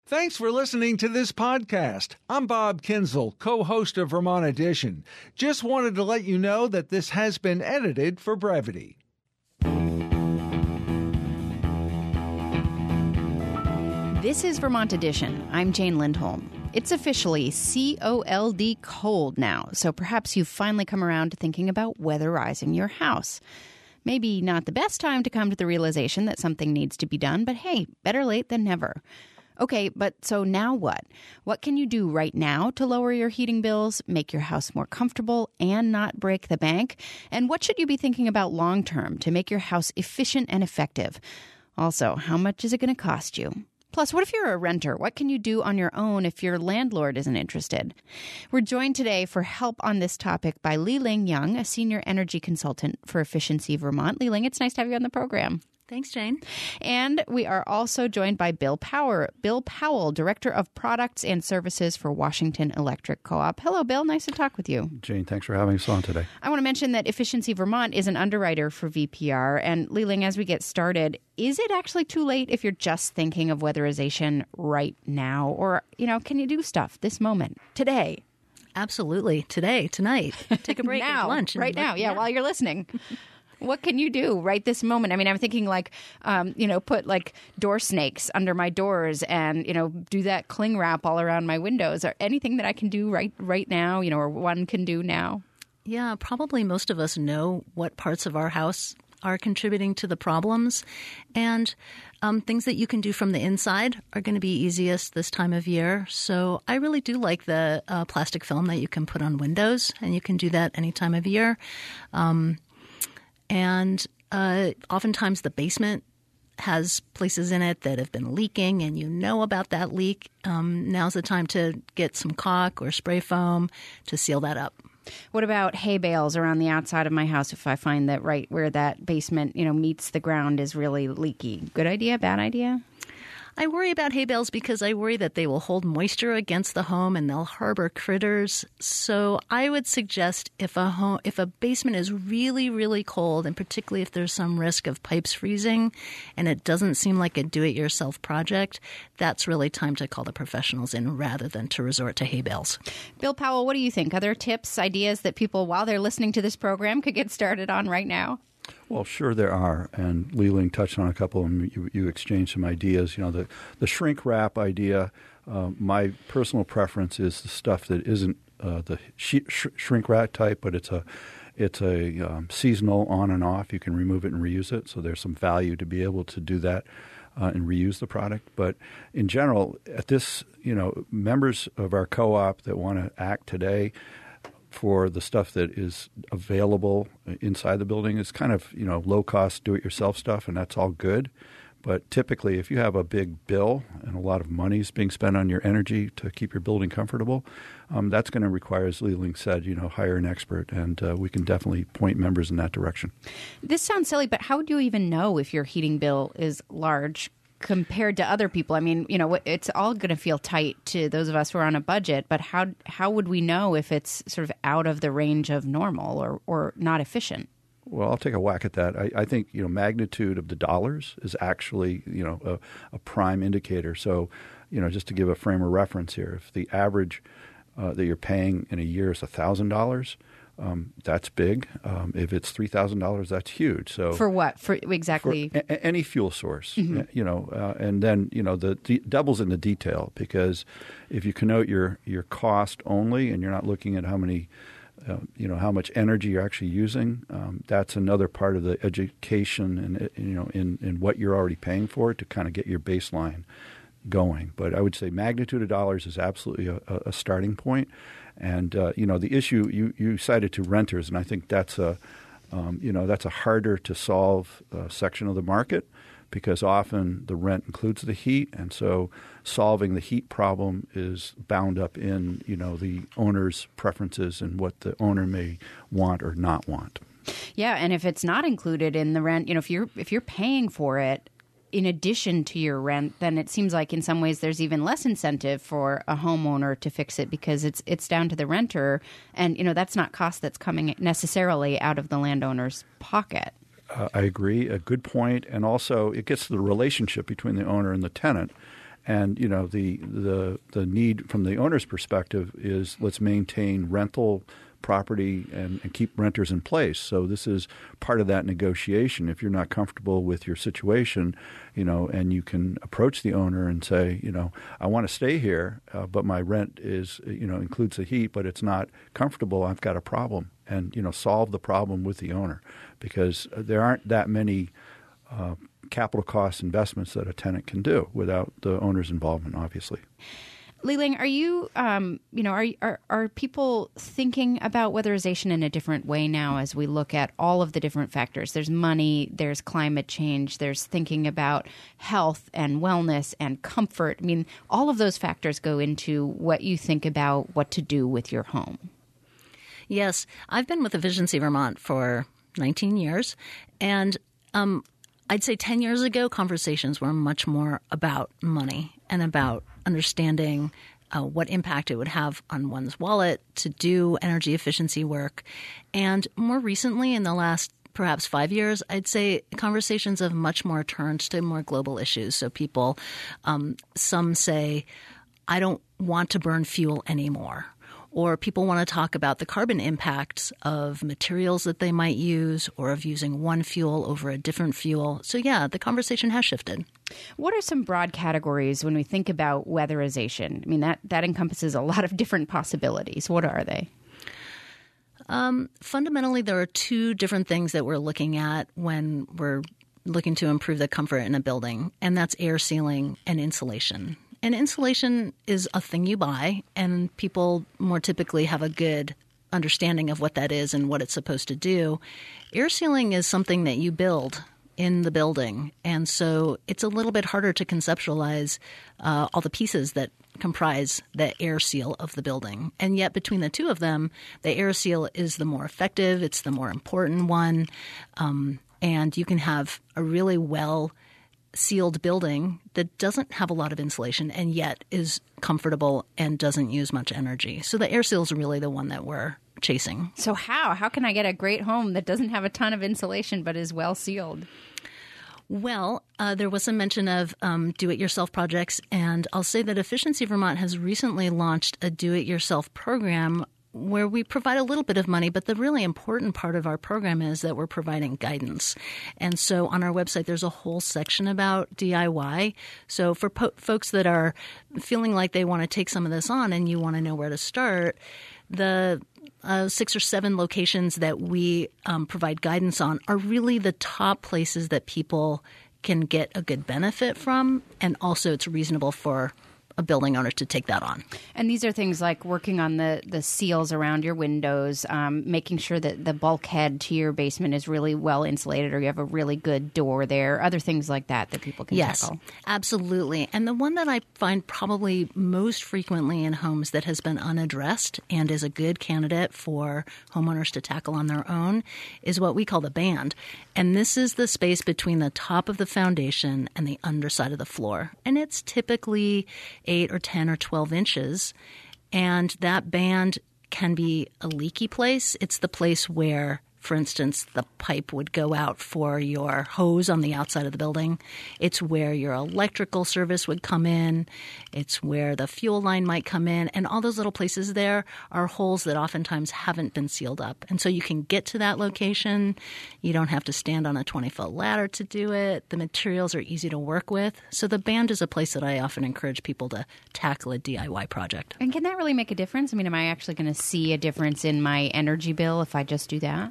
Thanks for listening to this podcast. I'm Bob Kinzel, co-host of Vermont Edition. Just wanted to let you know that this has been edited for brevity. This is Vermont Edition. I'm Jane Lindholm. It's officially COLD cold now, so perhaps you've finally come around to thinking about weatherizing your house. Maybe not the best time to come to the realization that something needs to be done, but hey, better late than never. Okay, but so now what? What can you do right now to lower your heating bills, make your house more comfortable, and not break the bank? And what should you be thinking about long term to make your house efficient and effective? Also, how much is it going to cost you? Plus, what if you're a renter? What can you do on your own if your landlord isn't interested? We're joined today for help on this topic by Li-Ling Young, a senior energy consultant for Efficiency Vermont. Li-Ling, it's nice to have you on the program. Thanks, Jane. And we are also joined by Bill Powell, Director of Products and Services for Washington Electric Co-op. Hello, Bill. Nice to talk with you. Jane, thanks for having us on today. I want to mention that Efficiency Vermont is an underwriter for VPR. And Li-Ling, as we get started, is it actually too late if you're just thinking of weatherization right now? Or, can you do stuff this moment, today? Absolutely. Today, tonight. Take a break now, at lunch. Right now, while you're listening. What can you do right this moment? I mean, I'm thinking put like door snakes under my doors and, do that cling wrap all around my windows, or anything that I can do right now, or one can do now. Yeah, probably most of us know what parts of our house are contributing to the problems. And things that you can do from the inside are going to be easiest this time of year. So I really do like the plastic film that you can put on windows, and you can do that any time of year. And oftentimes the basement has places in it that have been leaking, and you know about that leak. Now's the time to get some caulk or spray foam to seal that up. What about hay bales around the outside of my house if I find that right where that basement, meets the ground is really leaky? Good idea, bad idea? I worry about hay bales because I worry that they will hold moisture against the home and they'll harbor critters. So I would suggest if a basement is really, really cold, and particularly if there's some risk of pipes freezing and it doesn't seem like a do-it-yourself project, that's really time to call the professionals in rather than to resort to hay bales. Bill Powell, what do you think? Other tips, ideas that people, while they're listening to this program, could get started on right now? Well, sure there are, and Li-Ling touched on a couple of them. You exchanged some ideas. The shrink wrap idea, my personal preference is the stuff that isn't the shrink wrap type, but it's a seasonal on and off. You can remove it and reuse it, so there's some value to be able to do that and reuse the product. But in general, at this, members of our co-op that want to act today for the stuff that is available inside the building, is kind of, low-cost do-it-yourself stuff, and that's all good. But typically, if you have a big bill and a lot of money is being spent on your energy to keep your building comfortable, that's going to require, as Li-Ling said, hire an expert, and we can definitely point members in that direction. This sounds silly, but how do you even know if your heating bill is large compared to other people? I mean, it's all going to feel tight to those of us who are on a budget, but how would we know if it's sort of out of the range of normal or not efficient? Well, I'll take a whack at that. I think, magnitude of the dollars is actually, a prime indicator. So, just to give a frame of reference here, if the average that you're paying in a year is $1,000, that's big. If it's $3,000, that's huge. So for what? For exactly? For any fuel source, mm-hmm. And then the devil's in the detail, because if you connote your cost only and you're not looking at how many, how much energy you're actually using, that's another part of the education and in what you're already paying for to kind of get your baseline going. But I would say magnitude of dollars is absolutely a starting point. And, the issue you cited to renters, and I think that's a harder to solve section of the market, because often the rent includes the heat. And so solving the heat problem is bound up in, the owner's preferences and what the owner may want or not want. Yeah. And if it's not included in the rent, if you're paying for it in addition to your rent, then it seems like in some ways there's even less incentive for a homeowner to fix it, because it's down to the renter. And, that's not cost that's coming necessarily out of the landowner's pocket. I agree. A good point. And also it gets to the relationship between the owner and the tenant. And the need from the owner's perspective is let's maintain rental property and keep renters in place. So this is part of that negotiation. If you're not comfortable with your situation, and you can approach the owner and say, I want to stay here, but my rent is, includes the heat, but it's not comfortable. I've got a problem, and solve the problem with the owner, because there aren't that many capital cost investments that a tenant can do without the owner's involvement, obviously. Li-Ling, are you, are people thinking about weatherization in a different way now as we look at all of the different factors? There's money, there's climate change, there's thinking about health and wellness and comfort. I mean, all of those factors go into what you think about what to do with your home. Yes, I've been with Efficiency Vermont for 19 years, and I'd say 10 years ago, conversations were much more about money and about understanding what impact it would have on one's wallet to do energy efficiency work. And more recently, in the last perhaps 5 years, I'd say conversations have much more turned to more global issues. So people, some say, I don't want to burn fuel anymore. Or people want to talk about the carbon impacts of materials that they might use, or of using one fuel over a different fuel. So yeah, the conversation has shifted. What are some broad categories when we think about weatherization? I mean, that encompasses a lot of different possibilities. What are they? Fundamentally, there are two different things that we're looking at when we're looking to improve the comfort in a building, and that's air sealing and insulation. And insulation is a thing you buy, and people more typically have a good understanding of what that is and what it's supposed to do. Air sealing is something that you build in the building, and so it's a little bit harder to conceptualize all the pieces that comprise the air seal of the building. And yet between the two of them, the air seal is the more effective, it's the more important one, and you can have a really well-sealed building that doesn't have a lot of insulation and yet is comfortable and doesn't use much energy. So the air seal is really the one that we're chasing. So how can I get a great home that doesn't have a ton of insulation but is well sealed? Well, there was some mention of do-it-yourself projects, and I'll say that Efficiency Vermont has recently launched a do-it-yourself program where we provide a little bit of money, but the really important part of our program is that we're providing guidance. And so on our website, there's a whole section about DIY. So for folks that are feeling like they want to take some of this on and you want to know where to start, the 6 or 7 locations that we provide guidance on are really the top places that people can get a good benefit from, and also it's reasonable for a building owner to take that on. And these are things like working on the seals around your windows, making sure that the bulkhead to your basement is really well insulated, or you have a really good door there, other things like that people can tackle. Yes, absolutely. And the one that I find probably most frequently in homes that has been unaddressed and is a good candidate for homeowners to tackle on their own is what we call the band. And this is the space between the top of the foundation and the underside of the floor. And it's typically 8 or 10 or 12 inches. And that band can be a leaky place. It's the place where, for instance, the pipe would go out for your hose on the outside of the building. It's where your electrical service would come in. It's where the fuel line might come in. And all those little places there are holes that oftentimes haven't been sealed up. And so you can get to that location. You don't have to stand on a 20-foot ladder to do it. The materials are easy to work with. So the band is a place that I often encourage people to tackle a DIY project. And can that really make a difference? I mean, am I actually going to see a difference in my energy bill if I just do that?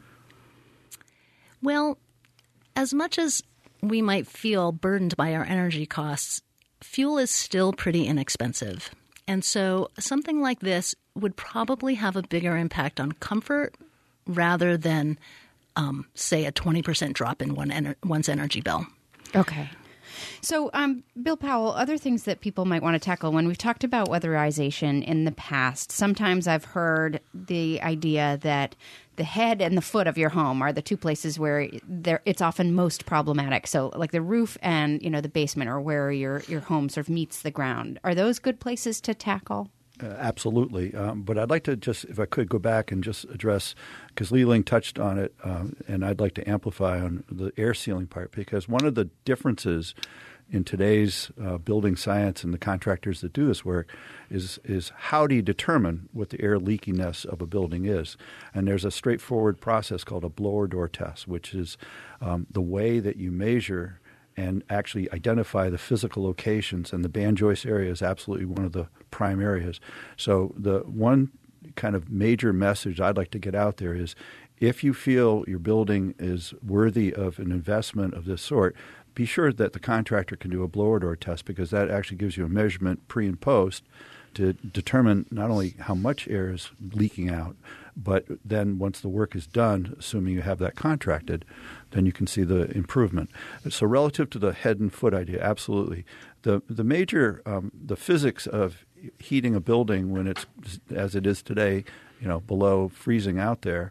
Well, as much as we might feel burdened by our energy costs, fuel is still pretty inexpensive. And so something like this would probably have a bigger impact on comfort rather than, say, a 20% drop in one's energy bill. Okay. So, Bill Powell, other things that people might want to tackle when we've talked about weatherization in the past, sometimes I've heard the idea that the head and the foot of your home are the two places where it's often most problematic. So like the roof and, the basement, or where your home sort of meets the ground. Are those good places to tackle? Absolutely. But I'd like to just, if I could, go back and just address, because Li-Ling touched on it, and I'd like to amplify on the air sealing part, because one of the differences in today's building science and the contractors that do this work is how do you determine what the air leakiness of a building is? And there's a straightforward process called a blower door test, which is the way that you measure and actually identify the physical locations. And the band joist area is absolutely one of the prime areas. So the one kind of major message I'd like to get out there is if you feel your building is worthy of an investment of this sort, be sure that the contractor can do a blower door test, because that actually gives you a measurement pre and post to determine not only how much air is leaking out, but then once the work is done, assuming you have that contracted, then you can see the improvement. So relative to the head and foot idea, absolutely. The major the physics of heating a building when it's as it is today, below freezing out there,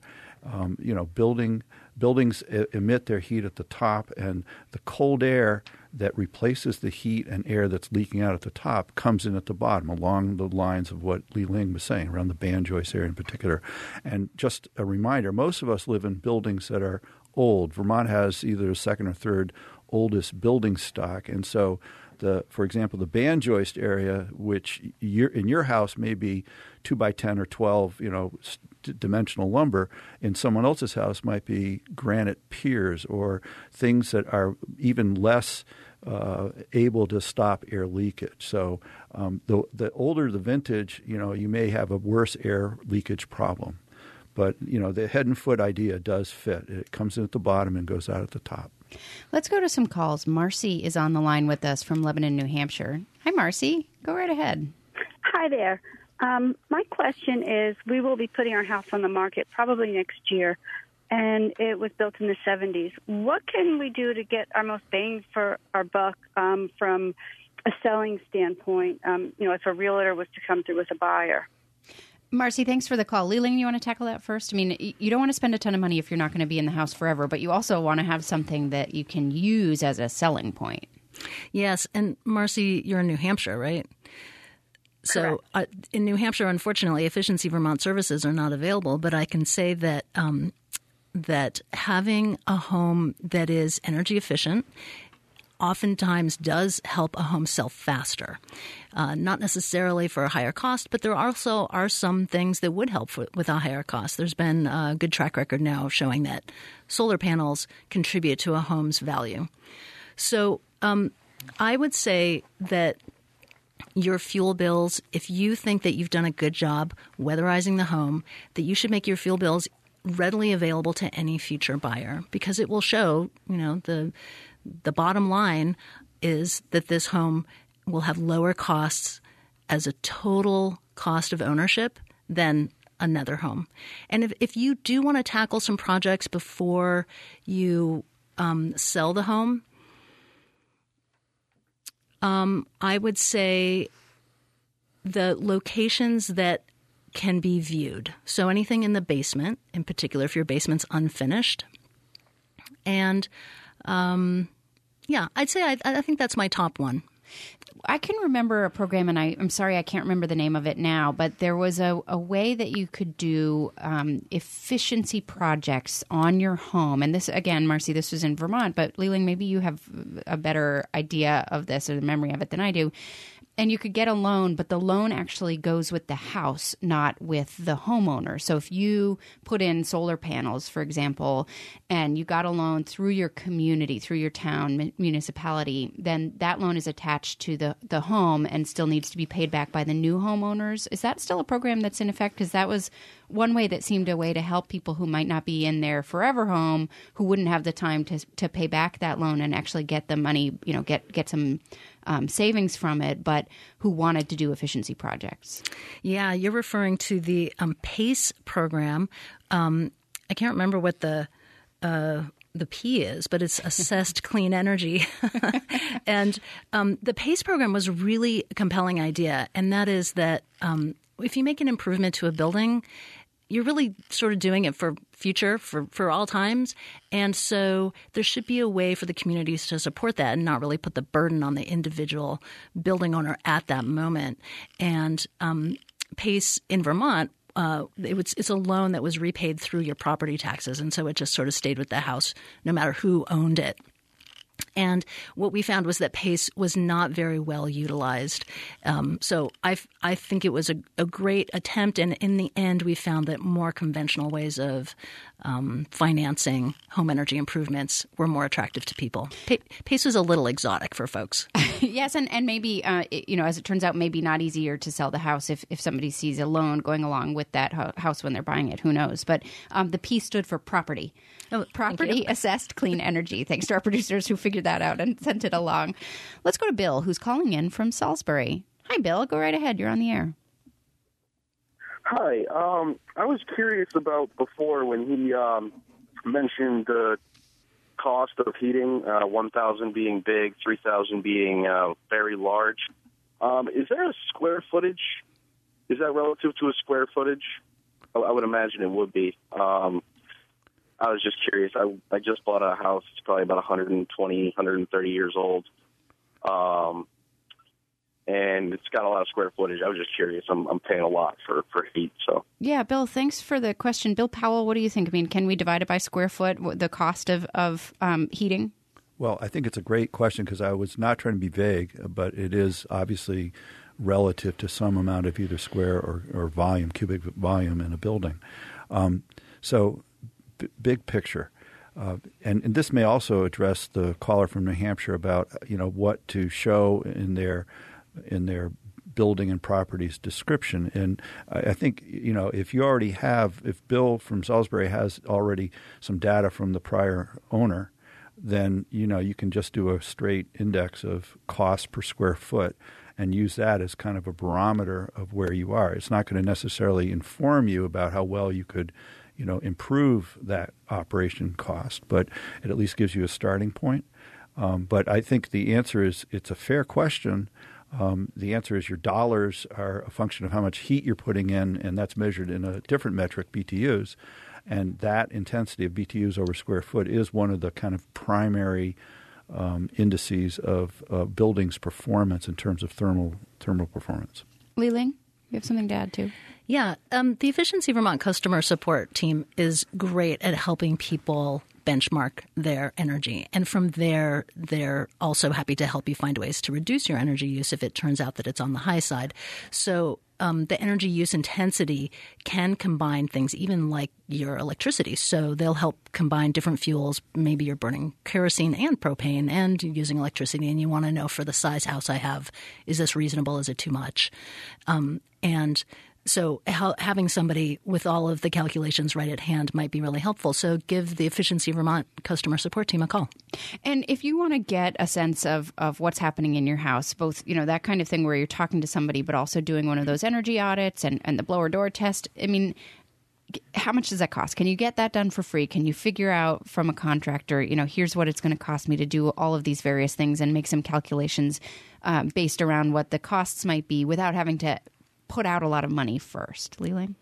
buildings emit their heat at the top, and the cold air that replaces the heat and air that's leaking out at the top comes in at the bottom, along the lines of what Li Ling was saying, around the band joist area in particular. And just a reminder, most of us live in buildings that are old. Vermont has either the second or third oldest building stock, and so for example, the band joist area, which in your house may be 2 by 10 or 12, dimensional lumber, in someone else's house might be granite piers or things that are even less able to stop air leakage. So the older the vintage, you may have a worse air leakage problem. But, the head and foot idea does fit. It comes in at the bottom and goes out at the top. Let's go to some calls. Marcy is on the line with us from Lebanon, New Hampshire. Hi, Marcy. Go right ahead. Hi there. My question is, we will be putting our house on the market probably next year, and it was built in the 70s. What can we do to get our most bang for our buck from a selling standpoint, if a realtor was to come through with a buyer? Marcy, thanks for the call. Li Ling, you want to tackle that first? I mean, you don't want to spend a ton of money if you're not going to be in the house forever, but you also want to have something that you can use as a selling point. Yes. And Marcy, you're in New Hampshire, right? So in New Hampshire, unfortunately, Efficiency Vermont services are not available, but I can say that that having a home that is energy efficient oftentimes does help a home sell faster. Not necessarily for a higher cost, but there also are some things that would help with a higher cost. There's been a good track record now showing that solar panels contribute to a home's value. So I would say that your fuel bills, if you think that you've done a good job weatherizing the home, that you should make your fuel bills readily available to any future buyer, because it will show, the bottom line is that this home will have lower costs as a total cost of ownership than another home. And if you do want to tackle some projects before you sell the home, I would say the locations that can be viewed. So anything in the basement, in particular, if your basement's unfinished. And I'd say I think that's my top one. I can remember a program, and I'm sorry I can't remember the name of it now, but there was a way that you could do efficiency projects on your home. And this, again, Marcy, this was in Vermont, but Li Ling, maybe you have a better idea of this or the memory of it than I do. And you could get a loan, but the loan actually goes with the house, not with the homeowner. So if you put in solar panels, for example, and you got a loan through your community, through your town, municipality, then that loan is attached to the home and still needs to be paid back by the new homeowners. Is that still a program that's in effect? Because that was one way that seemed a way to help people who might not be in their forever home, who wouldn't have the time to pay back that loan and actually get the money, get some savings from it, but who wanted to do efficiency projects. Yeah, you're referring to the PACE program. I can't remember what the P is, but it's Assessed Clean Energy. And the PACE program was a really compelling idea, and that is that if you make an improvement to a building, you're really sort of doing it for future, for all times. And so there should be a way for the communities to support that and not really put the burden on the individual building owner at that moment. And PACE in Vermont, it's a loan that was repaid through your property taxes. And so it just sort of stayed with the house no matter who owned it. And what we found was that PACE was not very well utilized. So I think it was a great attempt. And in the end, we found that more conventional ways of financing home energy improvements were more attractive to people. PACE was a little exotic for folks. Yes, and maybe, as it turns out, maybe not easier to sell the house if somebody sees a loan going along with that house when they're buying it. Who knows? But the P stood for property. Property assessed clean energy. Thanks to our producers who figured that out and sent it along. Let's go to Bill, who's calling in from Salisbury. Hi, Bill. Go right ahead. You're on the air. Hi. I was curious about before when he mentioned the cost of heating, 1,000 being big, 3,000 being very large. Is there a square footage? Is that relative to a square footage? I would imagine it would be. I was just curious. I just bought a house. It's probably about 120, 130 years old. And it's got a lot of square footage. I was just curious. I'm paying a lot for heat. So yeah, Bill, thanks for the question. Bill Powell, what do you think? I mean, can we divide it by square foot, the cost of heating? Well, I think it's a great question because I was not trying to be vague, but it is obviously relative to some amount of either square or volume, cubic volume in a building. So big picture. And this may also address the caller from New Hampshire about, what to show in their building and properties description. And I think, if Bill from Salisbury has already some data from the prior owner, then, you can just do a straight index of cost per square foot and use that as kind of a barometer of where you are. It's not going to necessarily inform you about how well you could, improve that operation cost, but it at least gives you a starting point. But I think the answer is it's a fair question. The answer is your dollars are a function of how much heat you're putting in, and that's measured in a different metric, BTUs. And that intensity of BTUs over square foot is one of the kind of primary indices of buildings' performance in terms of thermal performance. Li Ling, you have something to add too? Yeah. The Efficiency Vermont customer support team is great at helping people benchmark their energy. And from there, they're also happy to help you find ways to reduce your energy use if it turns out that it's on the high side. So the energy use intensity can combine things, even like your electricity. So they'll help combine different fuels. Maybe you're burning kerosene and propane and using electricity, and you want to know for the size house I have, is this reasonable? Is it too much? So having somebody with all of the calculations right at hand might be really helpful. So give the Efficiency Vermont customer support team a call. And if you want to get a sense of what's happening in your house, both, that kind of thing where you're talking to somebody, but also doing one of those energy audits and the blower door test, I mean, how much does that cost? Can you get that done for free? Can you figure out from a contractor, here's what it's going to cost me to do all of these various things and make some calculations based around what the costs might be without having to put out a lot of money first? Li Ling?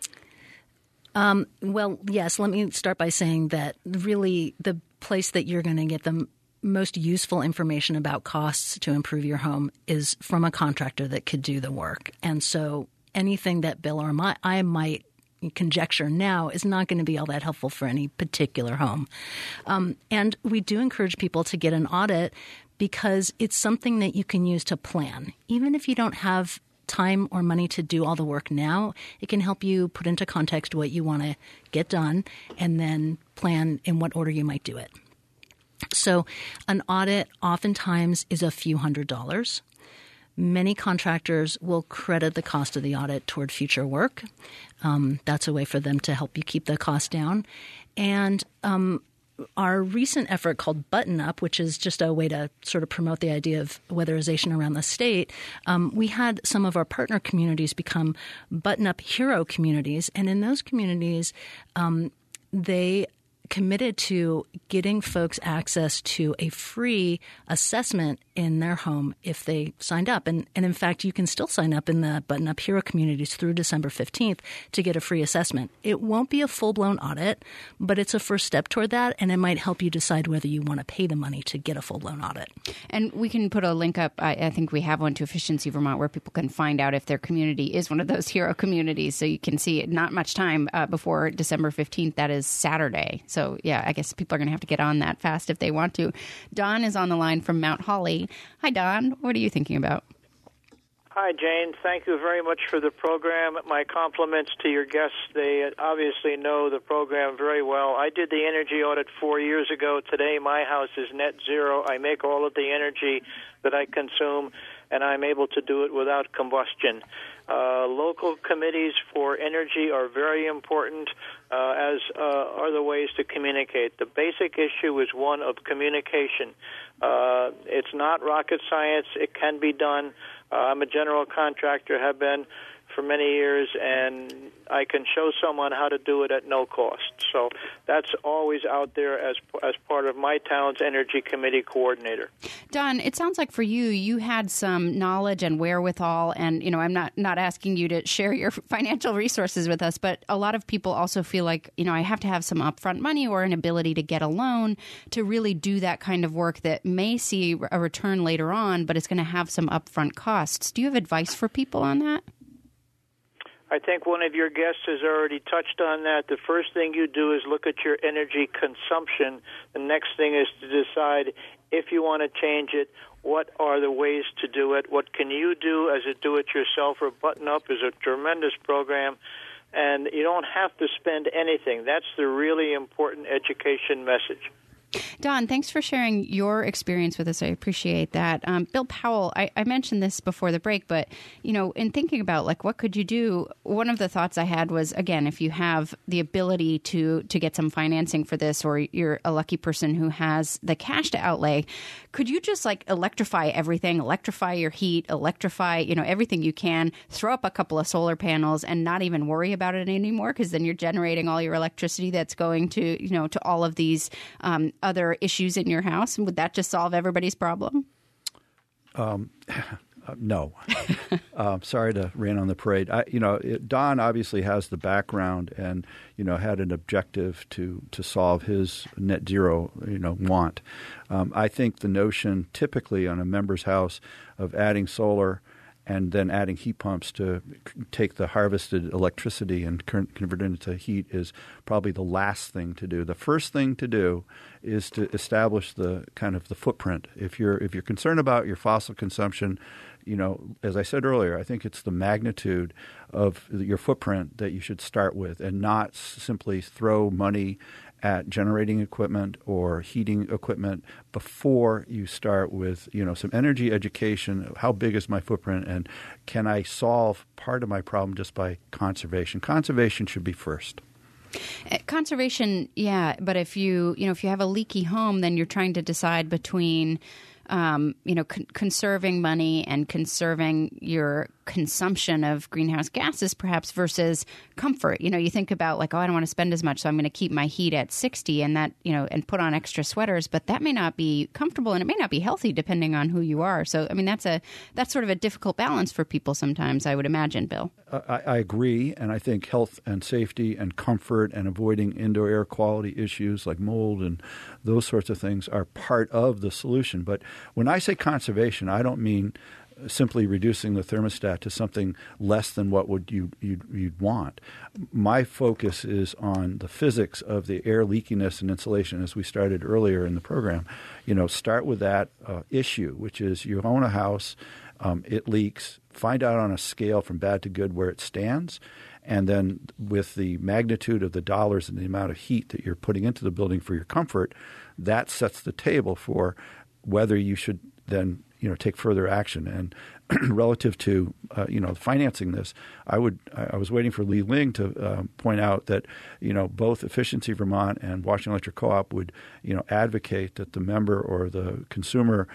Well, yes. Let me start by saying that really the place that you're going to get the most useful information about costs to improve your home is from a contractor that could do the work. And so anything that Bill or I might conjecture now is not going to be all that helpful for any particular home. And we do encourage people to get an audit because it's something that you can use to plan. Even if you don't have time or money to do all the work now, it can help you put into context what you want to get done and then plan in what order you might do it. So an audit oftentimes is a few $100s. Many contractors will credit the cost of the audit toward future work. That's a way for them to help you keep the cost down. And our recent effort called Button Up, which is just a way to sort of promote the idea of weatherization around the state, we had some of our partner communities become Button Up hero communities. And in those communities, they committed to getting folks access to a free assessment in their home if they signed up. And in fact, you can still sign up in the Button Up Hero communities through December 15th to get a free assessment. It won't be a full-blown audit, but it's a first step toward that, and it might help you decide whether you want to pay the money to get a full-blown audit. And we can put a link up, I think we have one, to Efficiency Vermont where people can find out if their community is one of those hero communities. So you can see it, not much time before December 15th. That is Saturday. So, yeah, I guess people are going to have to get on that fast if they want to. Don is on the line from Mount Holly. Hi, Don. What are you thinking about? Hi, Jane. Thank you very much for the program. My compliments to your guests. They obviously know the program very well. I did the energy audit 4 years ago. Today, my house is net zero. I make all of the energy that I consume, and I'm able to do it without combustion. Local committees for energy are very important, as are the ways to communicate. The basic issue is one of communication. It's not rocket science. It can be done. I'm a general contractor, have been for many years, and I can show someone how to do it at no cost. So that's always out there as part of my town's energy committee coordinator. Don, it sounds like for you, you had some knowledge and wherewithal, and I'm not asking you to share your financial resources with us, but a lot of people also feel like, I have to have some upfront money or an ability to get a loan to really do that kind of work that may see a return later on, but it's going to have some upfront costs. Do you have advice for people on that? I think one of your guests has already touched on that. The first thing you do is look at your energy consumption. The next thing is to decide if you want to change it, what are the ways to do it, what can you do as a do-it-yourselfer. Button Up is a tremendous program, and you don't have to spend anything. That's the really important education message. Don, thanks for sharing your experience with us. I appreciate that. Bill Powell, I mentioned this before the break, but, in thinking about, what could you do, one of the thoughts I had was, again, if you have the ability to get some financing for this, or you're a lucky person who has the cash to outlay, could you just, electrify everything, electrify your heat, electrify, everything you can, throw up a couple of solar panels and not even worry about it anymore, because then you're generating all your electricity that's going to, to all of these other issues in your house? And would that just solve everybody's problem? No. Sorry to rain on the parade. Don obviously has the background and, had an objective to solve his net zero, want. I think the notion typically on a member's house of adding solar and then adding heat pumps to take the harvested electricity and convert it into heat is probably the last thing to do. The first thing to do is to establish the kind of the footprint. If you're concerned about your fossil consumption, as I said earlier, I think it's the magnitude of your footprint that you should start with, and not simply throw money at generating equipment or heating equipment before you start with, some energy education. How big is my footprint, and can I solve part of my problem just by conservation? Conservation should be first. Conservation, yeah, but if you have a leaky home, then you're trying to decide between conserving money and conserving your consumption of greenhouse gases, perhaps, versus comfort. You think about I don't want to spend as much, so I'm going to keep my heat at 60 and that, and put on extra sweaters, but that may not be comfortable and it may not be healthy depending on who you are. So, that's sort of a difficult balance for people sometimes, I would imagine, Bill. I agree, and I think health and safety and comfort and avoiding indoor air quality issues like mold and those sorts of things are part of the solution. But when I say conservation, I don't mean simply reducing the thermostat to something less than what you'd want. My focus is on the physics of the air leakiness and insulation, as we started earlier in the program. Start with that issue, which is you own a house, it leaks, find out on a scale from bad to good where it stands, and then with the magnitude of the dollars and the amount of heat that you're putting into the building for your comfort, that sets the table for whether you should then take further action. And relative to financing this, I was waiting for Lee Ling to point out that both Efficiency Vermont and Washington Electric Co-op would advocate that the member or the consumer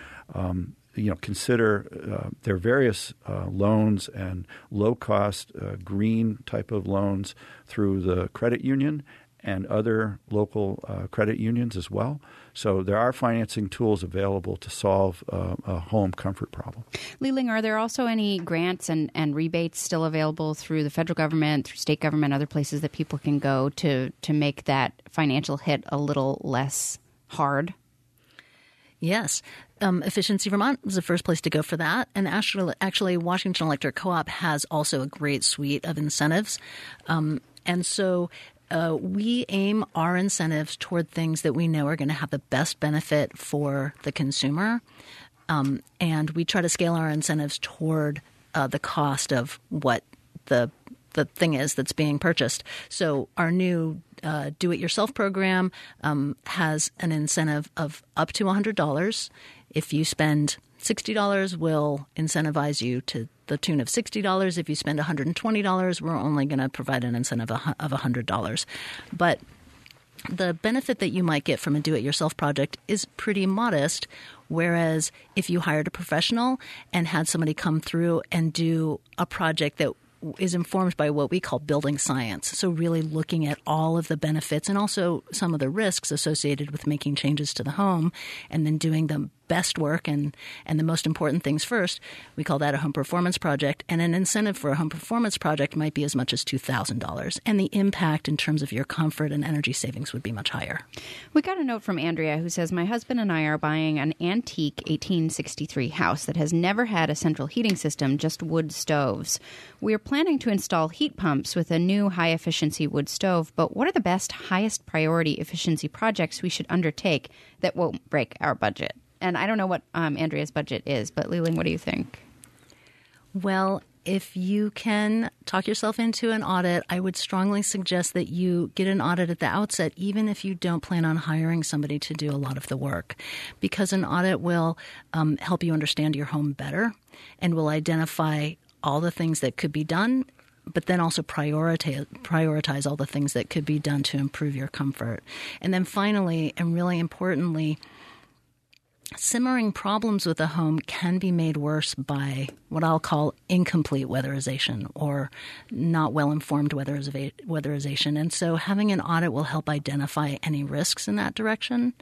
consider their various loans and low-cost green type of loans through the credit union and other local credit unions as well. So there are financing tools available to solve a home comfort problem. Lee Ling, are there also any grants and rebates still available through the federal government, through state government, other places that people can go to make that financial hit a little less hard? Yes. Efficiency Vermont is the first place to go for that. And actually Washington Electric Co-op has also a great suite of incentives. And so we aim our incentives toward things that we know are going to have the best benefit for the consumer. And we try to scale our incentives toward the cost of what the thing is that's being purchased. So our new do-it-yourself program has an incentive of up to $100. If you spend $60, we'll incentivize you to the tune of $60. If you spend $120, we're only going to provide an incentive of $100. But the benefit that you might get from a do-it-yourself project is pretty modest, whereas if you hired a professional and had somebody come through and do a project that is informed by what we call building science. So really looking at all of the benefits and also some of the risks associated with making changes to the home and then doing the best work and the most important things first. We call that a home performance project. And an incentive for a home performance project might be as much as $2,000. And the impact in terms of your comfort and energy savings would be much higher. We got a note from Andrea who says, my husband and I are buying an antique 1863 house that has never had a central heating system, just wood stoves. We are planning to install heat pumps with a new high-efficiency wood stove, but what are the best, highest priority efficiency projects we should undertake that won't break our budget? And I don't know what Andrea's budget is, but Li-Ling, what do you think? Well, if you can talk yourself into an audit, I would strongly suggest that you get an audit at the outset, even if you don't plan on hiring somebody to do a lot of the work, because an audit will help you understand your home better and will identify all the things that could be done, but then also prioritize all the things that could be done to improve your comfort. And then finally, and really importantly, simmering problems with a home can be made worse by what I'll call incomplete weatherization or not well-informed weatherization. And so having an audit will help identify any risks in that direction.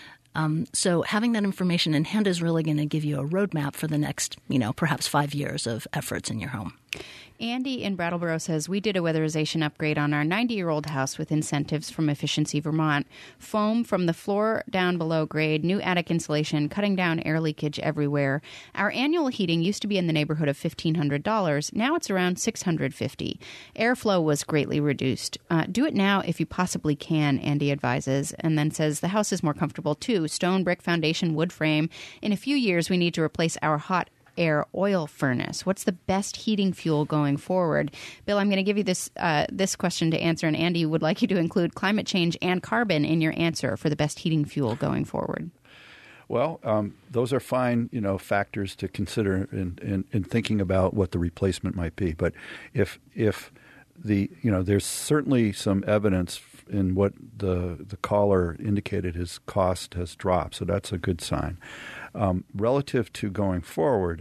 So having that information in hand is really going to give you a roadmap for the next, perhaps 5 years of efforts in your home. Andy in Brattleboro says, we did a weatherization upgrade on our 90-year-old house with incentives from Efficiency Vermont. Foam from the floor down below grade, new attic insulation, cutting down air leakage everywhere. Our annual heating used to be in the neighborhood of $1,500. Now it's around $650. Airflow was greatly reduced. Do it now if you possibly can, Andy advises, and then says the house is more comfortable too. Stone, brick foundation, wood frame. In a few years, we need to replace our hot air oil furnace. What's the best heating fuel going forward? Bill, I'm going to give you this question to answer, and Andy would like you to include climate change and carbon in your answer for the best heating fuel going forward. Well, those are fine, factors to consider in thinking about what the replacement might be. But if there's certainly some evidence in what the caller indicated, his cost has dropped, so that's a good sign. Relative to going forward,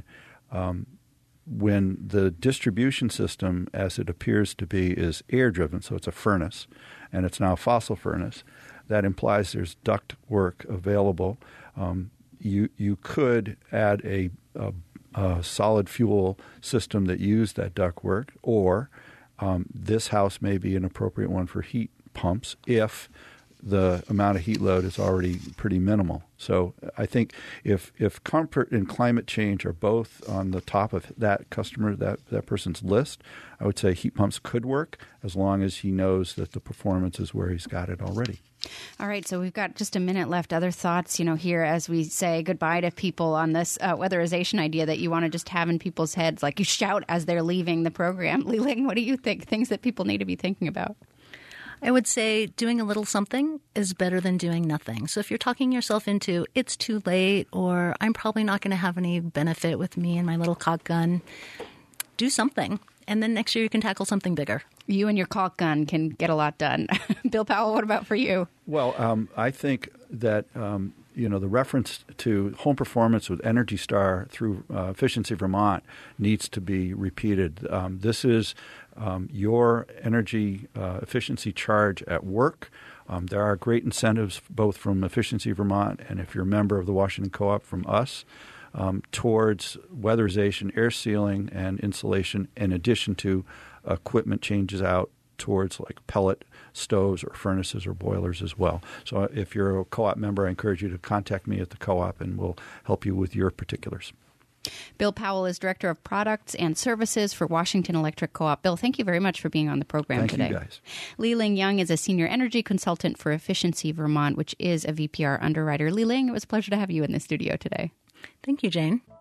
when the distribution system, as it appears to be, is air-driven, so it's a furnace, and it's now a fossil furnace, that implies there's duct work available. You could add a solid fuel system that used that duct work, or this house may be an appropriate one for heat pumps if the amount of heat load is already pretty minimal. So I think if comfort and climate change are both on the top of that person's list, I would say heat pumps could work as long as he knows that the performance is where he's got it already. All right, so we've got just a minute left. Other thoughts, here as we say goodbye to people on this weatherization idea that you want to just have in people's heads, like you shout as they're leaving the program. Li-Ling, what do you think? Things that people need to be thinking about? I would say doing a little something is better than doing nothing. So if you're talking yourself into it's too late or I'm probably not going to have any benefit with me and my little caulk gun, do something. And then next year you can tackle something bigger. You and your caulk gun can get a lot done. Bill Powell, what about for you? Well, I think that the reference to home performance with Energy Star through Efficiency Vermont needs to be repeated. This is your energy efficiency charge at work. There are great incentives both from Efficiency Vermont and if you're a member of the Washington Co-op from us towards weatherization, air sealing, and insulation in addition to equipment changes out towards like pellet stoves or furnaces or boilers as well. So if you're a co-op member, I encourage you to contact me at the co-op and we'll help you with your particulars. Bill Powell is Director of Products and Services for Washington Electric Co-op. Bill, thank you very much for being on the program today. Thank you, guys. Li-Ling Young is a Senior Energy Consultant for Efficiency Vermont, which is a VPR underwriter. Li-Ling, it was a pleasure to have you in the studio today. Thank you, Jane.